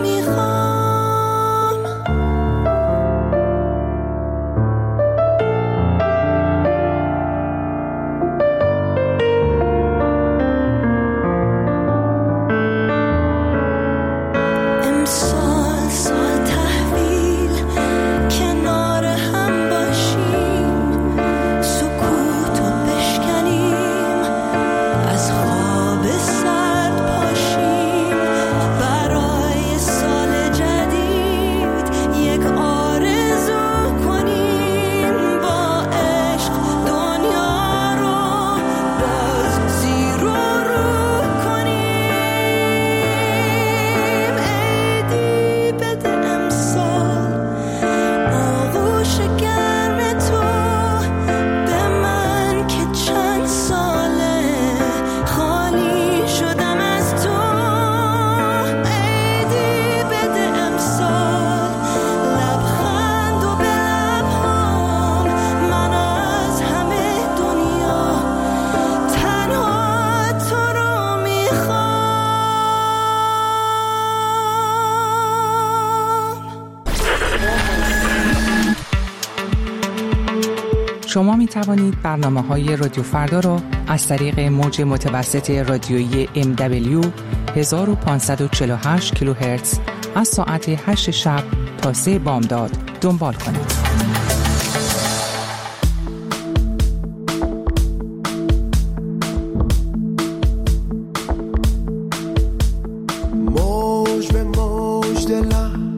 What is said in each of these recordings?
شما می توانید برنامه‌های رادیو فردا را از طریق موج متوسط رادیویی MW 1548 کیلوهرتز از ساعت 8 شب تا 3 بامداد دنبال کنید. موج به موج دلم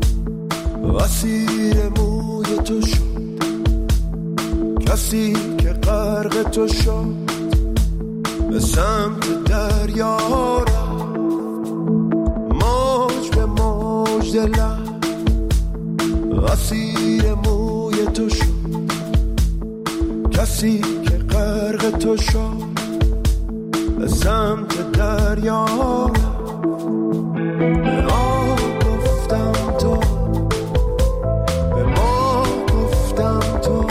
اسیر موی تو شد، کسی که غرق تو شد به سمت دریا رفت. موج به موج دلم اسیر موی تو شد، کسی که غرق تو شد به سمت دریا رفت. به آب گفتم تو، به ما گفتم تو،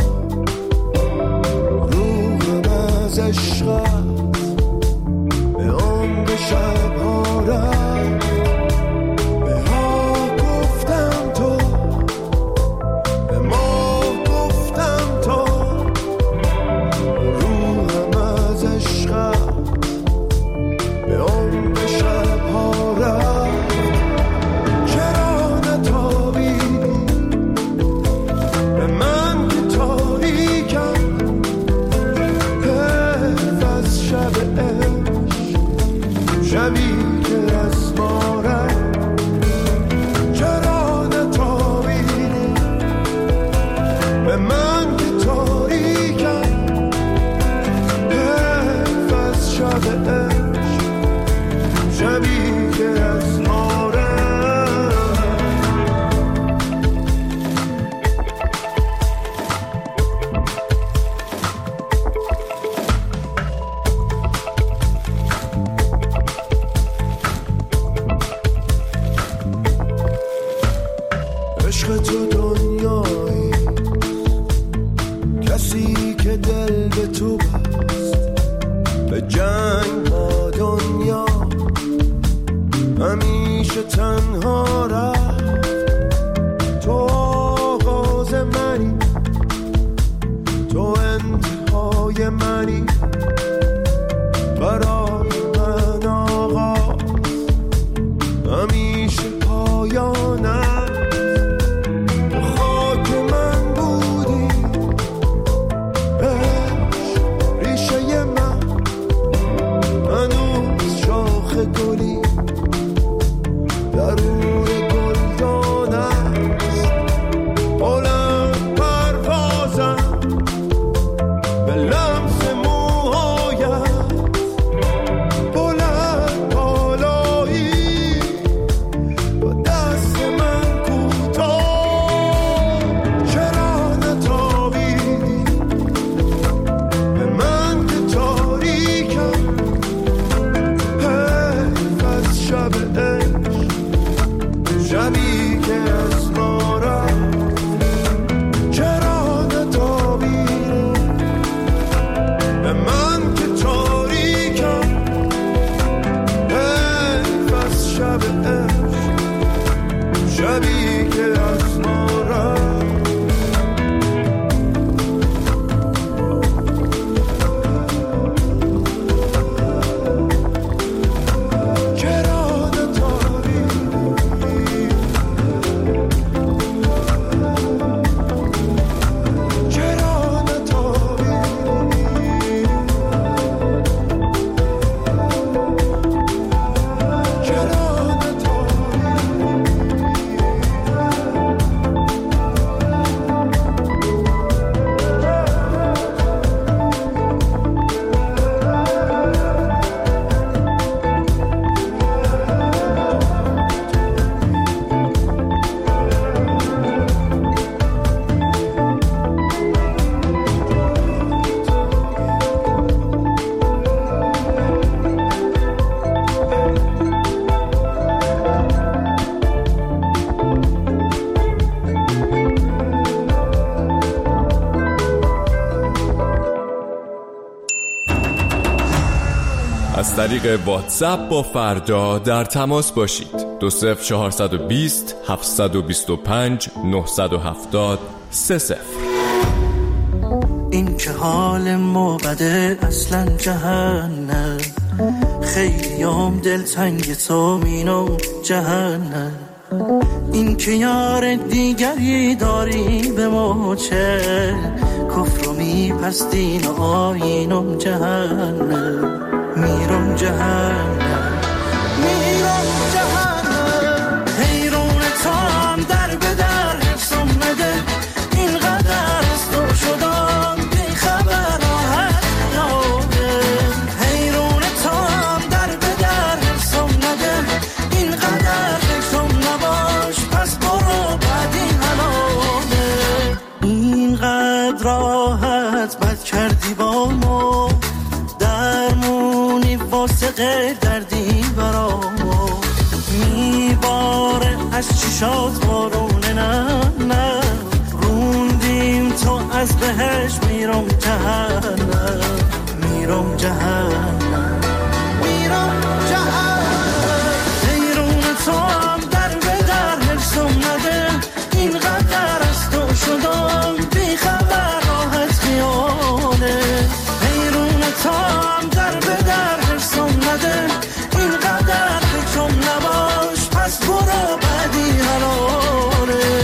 عشقت به عمق شبها رفت. به ها گفتم تو، به ما گفتم تو، روحم از عشقت به عمق شبها رفت. چرا نتابیدی به من که تاریکم، شب عشق شبی که از ما رفت. چرا نتابیدی به من که تاریکم، حیف از شب عشق شبی که از ما رفت. عشق تو دنیایی، کسی که دل به تو بست، به جنگ با دنیا همیشه تنها رفت. تو آغاز منی، تو انتهای منی، برای من آغاز همیشه پایانم. گلی درون گلدان است، بلند پروازم به لمس موهایت، بلند بالایی با دست من کوتاه. چرا نتابیدی به من که تاریکم، شب عشق شبی که از ما رفت. چرا نتابیدی به من که تاریکم، حیف از شب عشق طریق واتساپ با فردا در تماس باشید. 20420 725 970 30. این که حال ما بده اصلا جهنم، خیلیام دلتنگ تو مینو جهنم. این که یار دیگری داری به ما چه، کفر و میپستین و آینم جهنم. میرم جهنم، میرم جهنم. حیرون تو هم در به در حفظم نده، اینقدر از تو شدم بی خبر راحت یاده. حیرون تو هم در به در حفظم نده، اینقدر فکرم نباش پس برو بعدی حلاله. اینقدر راحت بد کردی با ما، درمونی واسه غیر دردی برا ما. میباره از چشات بارونه، نه نه روندیم تو از بهش. میرم جهنم، میرم جهنم، میرم جهنم. حیرون تو هم در به در حرسم نده، اینقدر از تو شدم بی خبر راحت خیاله. حیرون تو هم در به در حرسم نده، اینقدر فکرم نباش پس برو بعدی حلاله.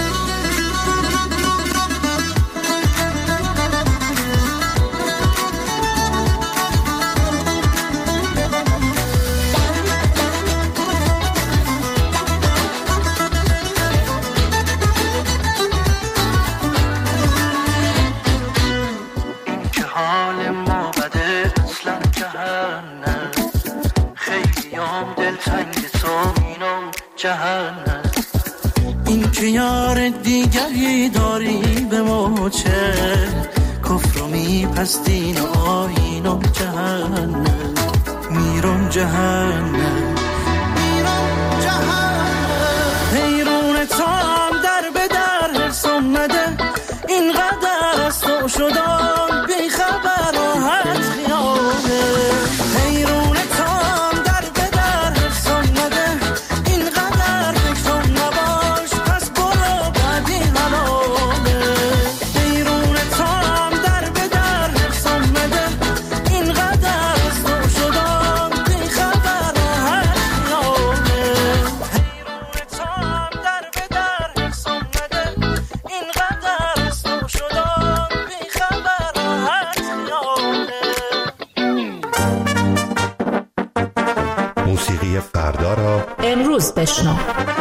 این که حال ما بده اصلا جهنم، خیلیام دلتنگ تو مینم جهنم. این که یار دیگری داری به ما چه، کفر و میپستین و آینم جهنم. میرم جهنم، میرم جهنم. حیرون تو هم در به در حرسم نده، اینقدر از تو شدم بی خبر راحت خیاله. حیرون تو هم در به در حرسم نده، اینقدر فکرم نباش پس برو بعدی حلاله. حیرون تو هم در به در حرسم نده، اینقدر از تو شدم بی خبر راحت خیاله. حیرون تو هم در به در حرسم نده، اینقدر از تو شدم بی خبر راحت خیاله. موسیقی فردا را امروز بشنو.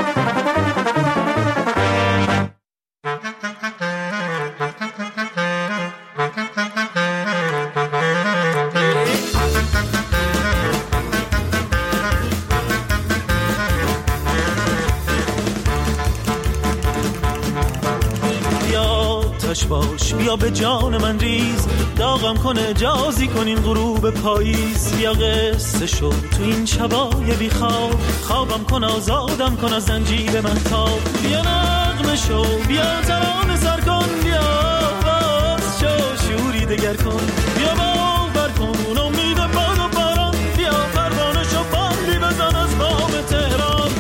بیا تاش باش، بیا به جان من ریز، داغم کنه جازی کنین غروب پاییز. بیا قصه شو تو این شبای بی خواب، خوابم کن آزادم کن از زنجیر من تاب. بیا نغمه شو، بیا ترانه سر کن، بیا باز شو شوری دگر کن. بیا باور کن امید باد و باران، بیا پروانه شو باندی بزن از بام تهران.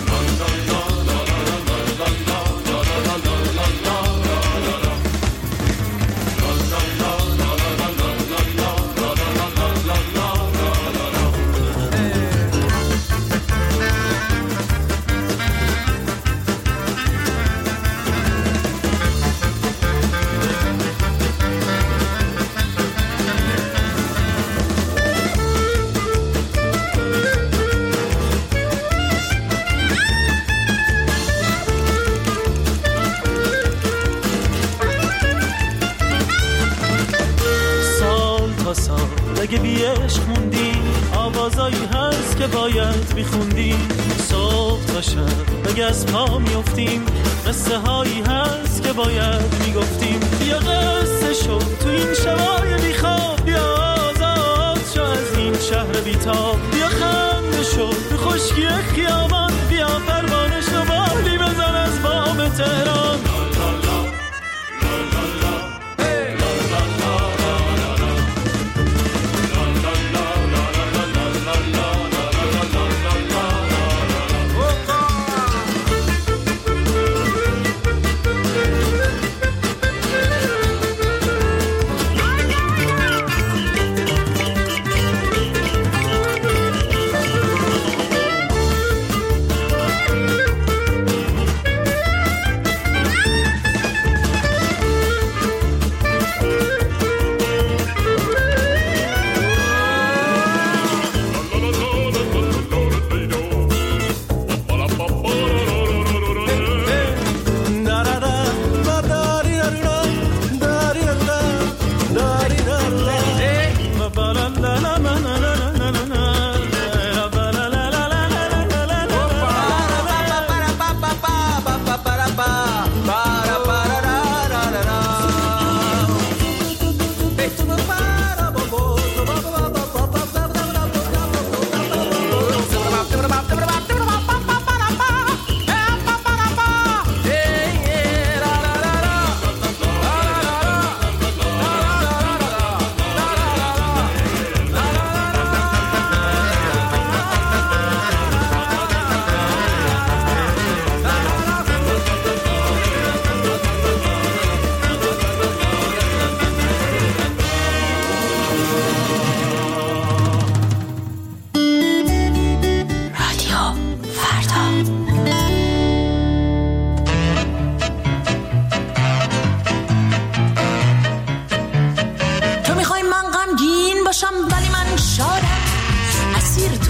اگه بی عشق موندی، آوازایی هست که باید میخوندی. صبح تا شب اگه از پا میافتیم، قصه هایی هست که باید میگفتیم. بیا قصه شو تو این شبای بی خواب، بیا آزاد شو از این شهر بی تاب. بیا خنده شو تو خشکی خیابان، بیا پروانه شو بالی بزن از بام تهران.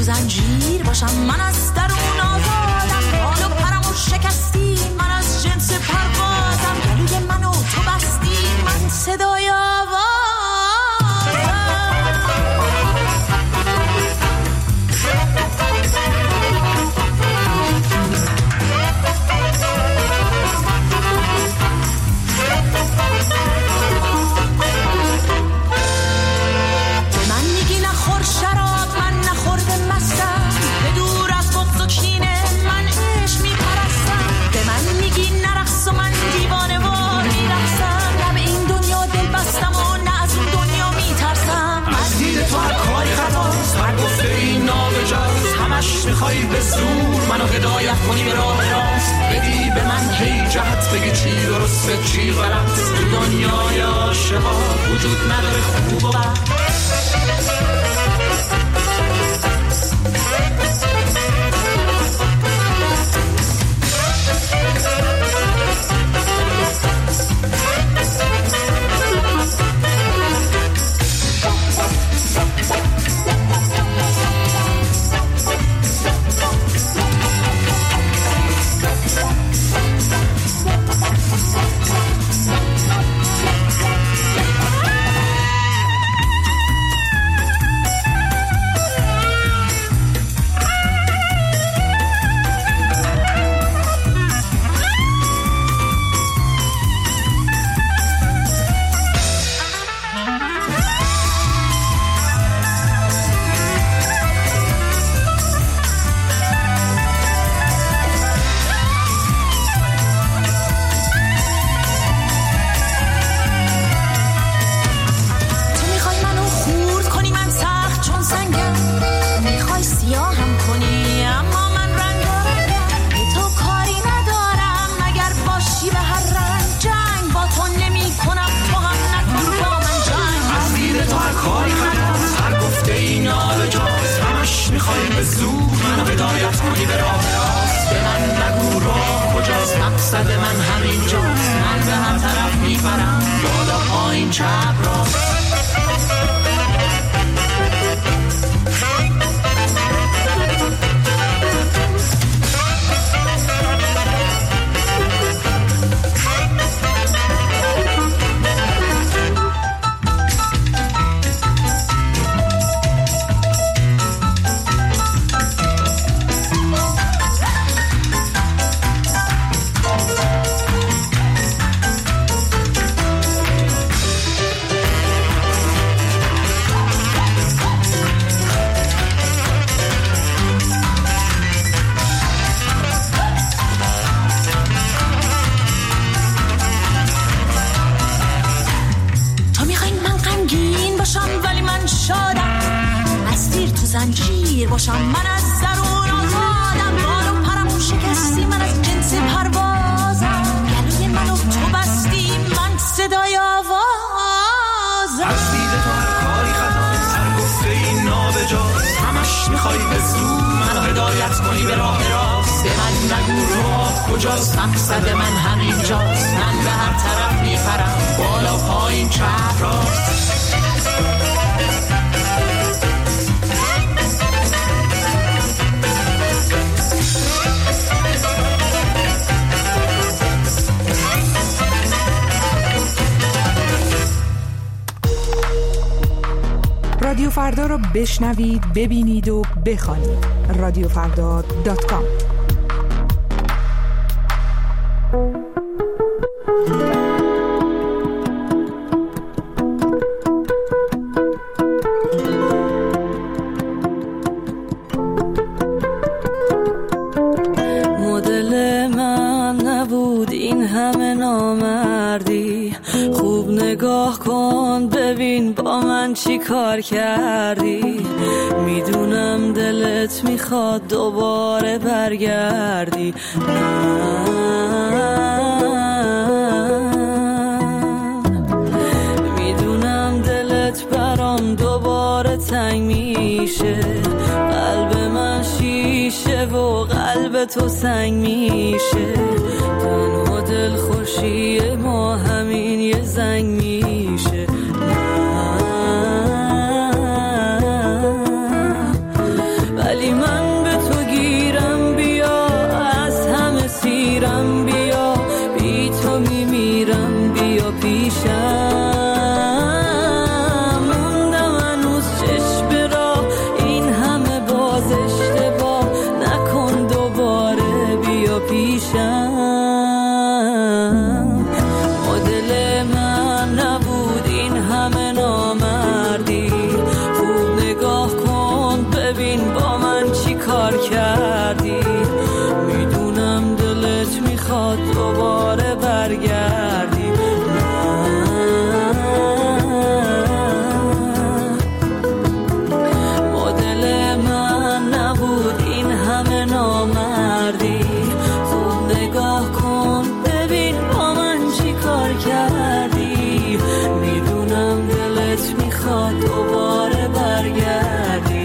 تو زنجیر باشم، من از درون آزادم، بال و پرمو شکستی، من از جنس پروازم، گلوی منو تو بستی، من صدای آوازم. میخوای به زور منو هدایت کنی به راه راست، بدی به من هی جهت، بگی چی درسته چی غلط. تو دنیای عاشقا وجود نداره خوب و بد. رادیو فردا رو بشنوید، ببینید و بخوانید. radiofrda.com. مدل من نبود این همه نامردی، خوب نگاه کن ببین با من چی کار کردی. میدونم دلت میخواد دوباره برگردی، میدونم دلت برام دوباره تنگ میشه، قلب من شیشه و قلب تو سنگ میشه، تنها دل خوشی ما همین یه زنگ میشه. ببینم. مدل من نبود این همه نامردی. خوب نگاه کن ببین با من چی کار کردی. میدونم دلت میخواد دوباره برگردی. مدل من نبود این همه نامردی. خوب نگاه کن ببین با من چی کار کردی. میدونم دلت میخواد دوباره برگردی.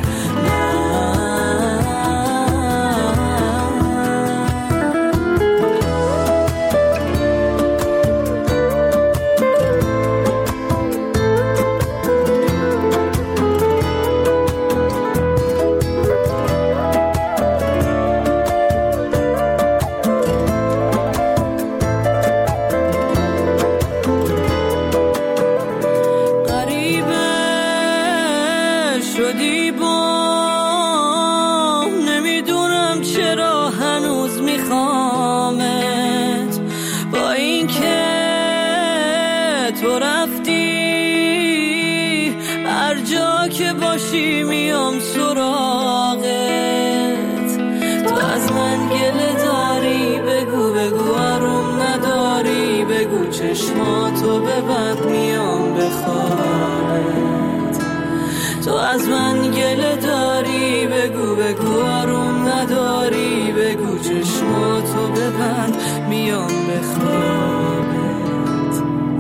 شدی با نمیدونم چرا هنوز میخوامت. با این که تو رفتی هر جا که باشی میام سراغت. تو از من گله داری بگو بگو آروم نداری. بگو چشماتو ببند میام بخوابت. تو از من گله داری بگو بگو آروم نداری. بگو چشماتو ببند میام بخوابت.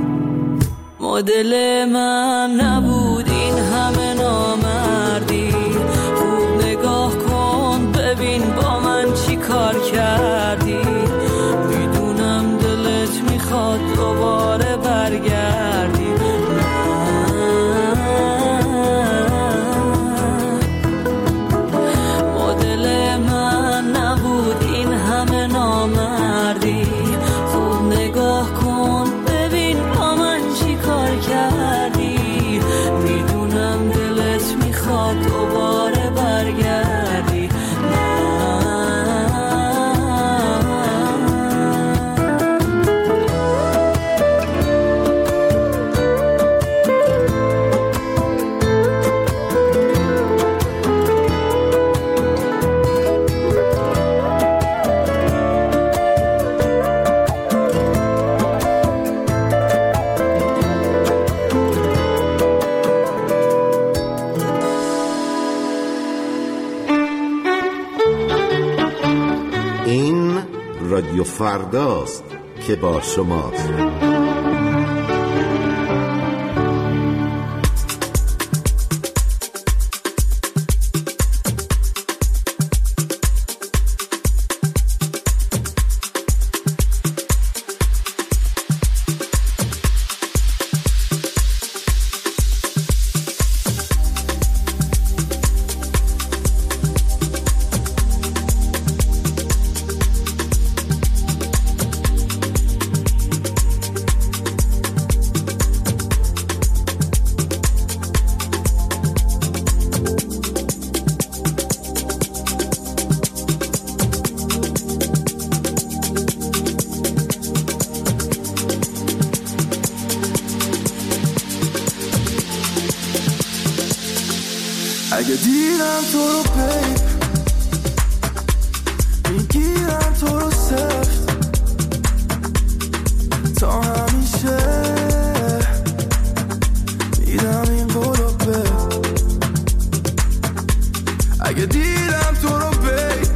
مدل من نبود این همه نامردی. خوب نگاه کن ببین با من چی کار کردی. میدونم دلت میخواد دوباره برگردی. نامردی. خوب نگاه کن ببین با من چی کار کردی. میدونم دلت میخواد دوباره برگردی. رادیو فرداست که با شماست. اگه دیدم تو رو بیب میگیرم تو رو سفت تا همیشه میدم این قولو بیب. اگه دیدم تو رو بیب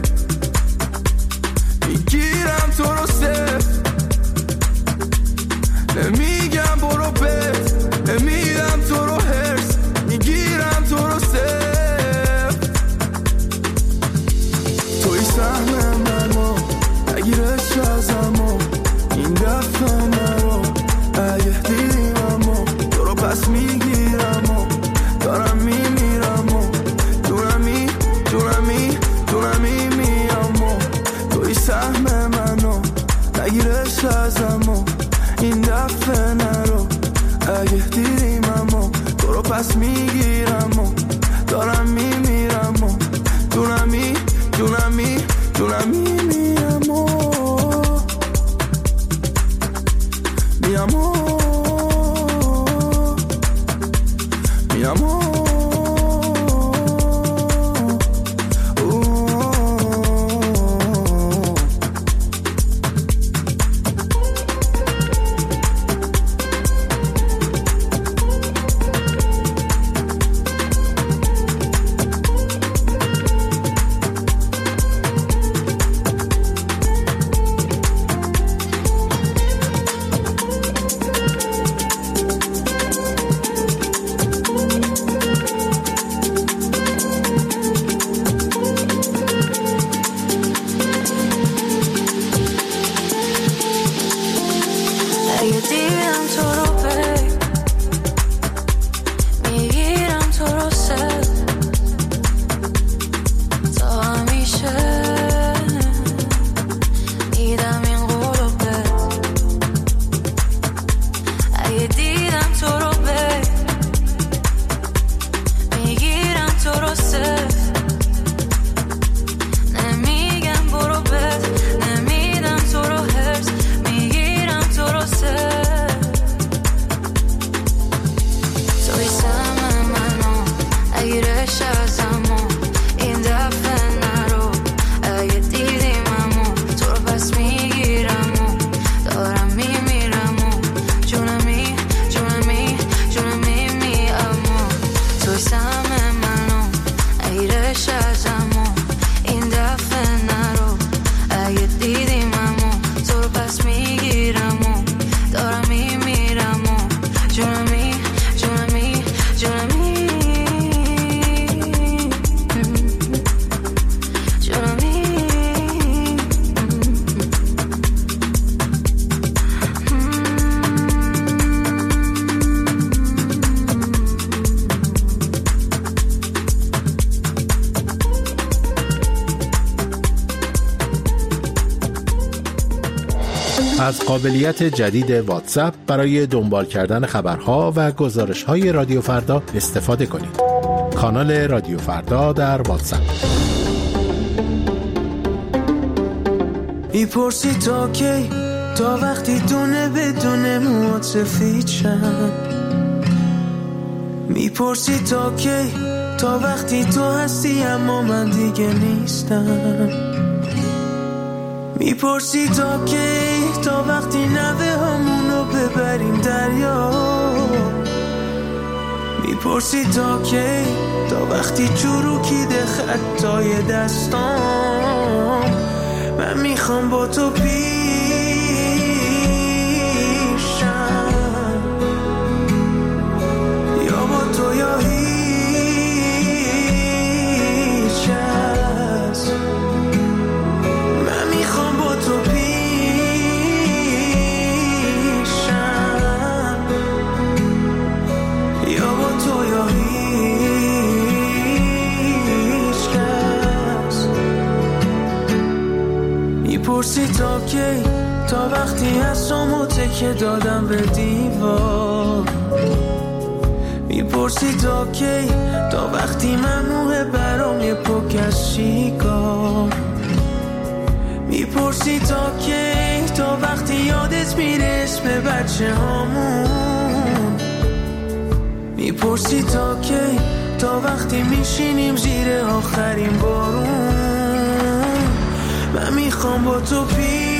میگیرم تو رو سفت نمیگم برو بیب نمیدم تو رو هرس میگیرم تو رو سفت. توی سهم منو نگیرش ازمو این دفعه نرو. اگه دیدیممو تو رو پس میگیرم و دارم میمیرم و دونمی میام و توی سهم منو نگیرش ازمو این دفعه نرو. اگه دیدیممو تو رو پس میگیرم و دارم میمیرم و دونمی میام و از قابلیت جدید واتساپ برای دنبال کردن خبرها و گزارش‌های رادیو فردا استفاده کنید. کانال رادیو فردا در واتساپ. میپرسی تا کی، تا وقتی دونه بدونه موات سفید شن. میپرسی تا کی، تا وقتی تو هستی اما من دیگه نیستم. میپرسی تا کی، تا وقتی نوه همونو ببریم دریا. میپرسی تا کی، تا وقتی چروکیده خطای دستام. من میخوام با تو پیشم، یا با تو یا هیچ کس. من میخوام با تو پیشم، یا با تو یا هیچ کس. میپرسی تا کی، تا وقتی هستم تکه دادم به دیوار. میپرسی تا کی، تا وقتی ممنوعه برام یه پک از شیکار. میپرسی تا کی، تا وقتی یادت میره اسم بچه هامون. میپرسی تا کی، تا وقتی میشینیم زیر آخرین بارون. من میخوام با تو